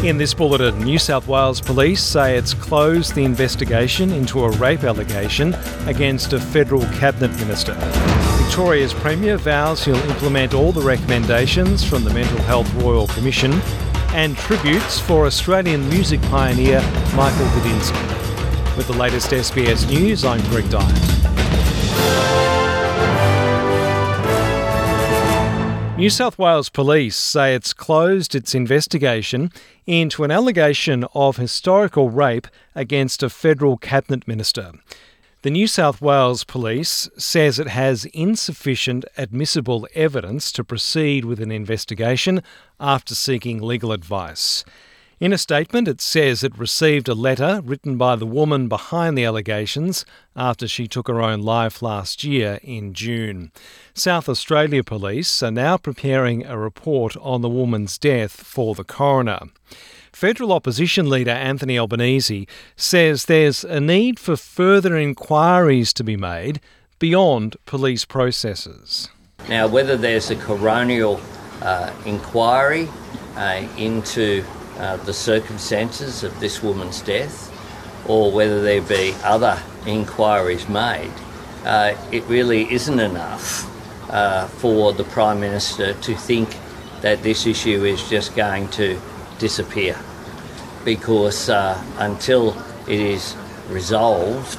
In this bulletin, New South Wales Police say it's closed the investigation into a rape allegation against a federal cabinet minister. Victoria's Premier vows he'll implement all the recommendations from the Mental Health Royal Commission, and tributes for Australian music pioneer Michael Gudinski. With the latest SBS News, I'm Greg Dyett. New South Wales Police say it's closed its investigation into an allegation of historical rape against a federal cabinet minister. The New South Wales Police says it has insufficient admissible evidence to proceed with an investigation after seeking legal advice. In a statement, it says it received a letter written by the woman behind the allegations after she took her own life last year in June. South Australia Police are now preparing a report on the woman's death for the coroner. Federal opposition leader Anthony Albanese says there's a need for further inquiries to be made beyond police processes. Now, whether there's a coronial inquiry into the circumstances of this woman's death, or whether there be other inquiries made, it really isn't enough for the Prime Minister to think that this issue is just going to disappear, because until it is resolved,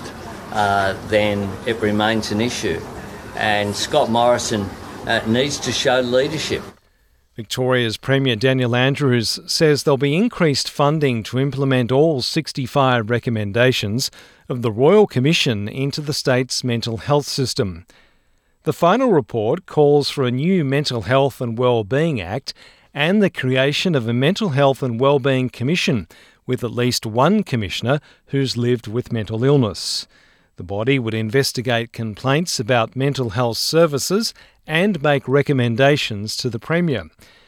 then it remains an issue. And Scott Morrison needs to show leadership. Victoria's Premier Daniel Andrews says there'll be increased funding to implement all 65 recommendations of the Royal Commission into the state's mental health system. The final report calls for a new Mental Health and Wellbeing Act and the creation of a Mental Health and Wellbeing Commission with at least one commissioner who's lived with mental illness. The body would investigate complaints about mental health services and make recommendations to the Premier.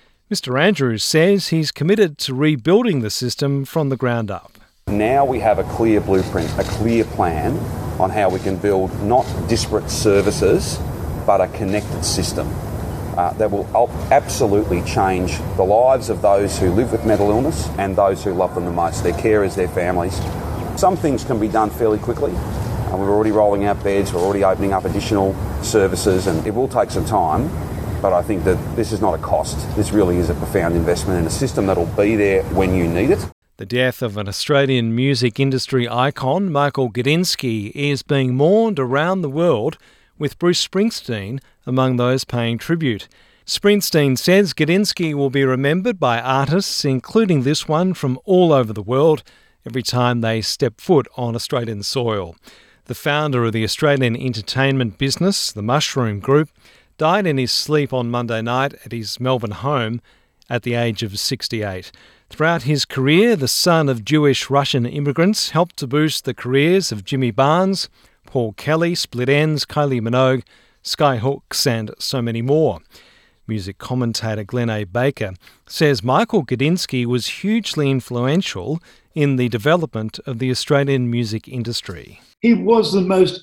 Mr Andrews says he's committed to rebuilding the system from the ground up. Now we have a clear blueprint, a clear plan on how we can build not disparate services, but a connected system that will absolutely change the lives of those who live with mental illness and those who love them the most, their carers, their families. Some things can be done fairly quickly. We're already rolling out beds, we're already opening up additional services, and it will take some time, but I think that this is not a cost. This really is a profound investment in a system that will be there when you need it. The death of an Australian music industry icon, Michael Gudinski, is being mourned around the world, with Bruce Springsteen among those paying tribute. Springsteen says Gudinski will be remembered by artists, including this one, from all over the world, every time they step foot on Australian soil. The founder of the Australian entertainment business, the Mushroom Group, died in his sleep on Monday night at his Melbourne home at the age of 68. Throughout his career, the son of Jewish-Russian immigrants helped to boost the careers of Jimmy Barnes, Paul Kelly, Split Enz, Kylie Minogue, Skyhooks and so many more. Music commentator Glenn A. Baker says Michael Gudinski was hugely influential in the development of the Australian music industry. He was the most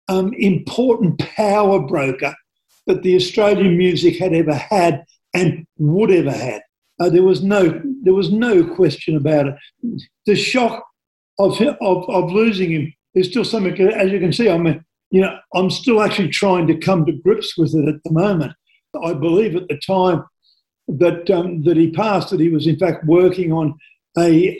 important power broker that the Australian music had ever had and would ever had. There was no question about it. The shock of losing him is still something, as you can see. I'm still actually trying to come to grips with it at the moment. I believe at the time that he passed, that he was in fact working on a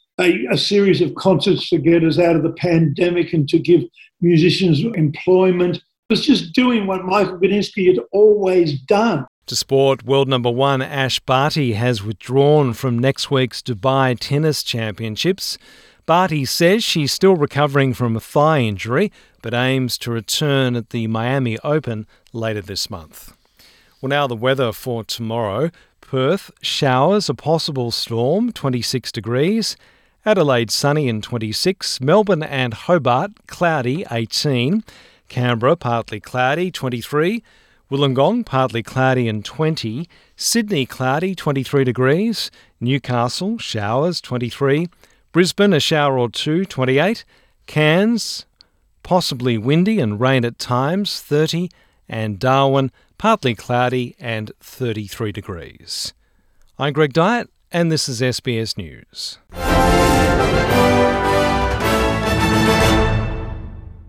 series of concerts to get us out of the pandemic and to give musicians employment. It was just doing what Michael Gudinski had always done. To sport, world number one Ash Barty has withdrawn from next week's Dubai Tennis Championships. Barty says she's still recovering from a thigh injury, but aims to return at the Miami Open later this month. Well, now the weather for tomorrow. Perth, showers, a possible storm, 26 degrees. Adelaide, sunny and 26. Melbourne and Hobart, cloudy, 18. Canberra, partly cloudy, 23. Wollongong, partly cloudy and 20. Sydney, cloudy, 23 degrees. Newcastle, showers, 23. Brisbane, a shower or two, 28. Cairns, possibly windy and rain at times, 30. And Darwin, partly cloudy and 33 degrees. I'm Greg Dyett. and this is SBS News.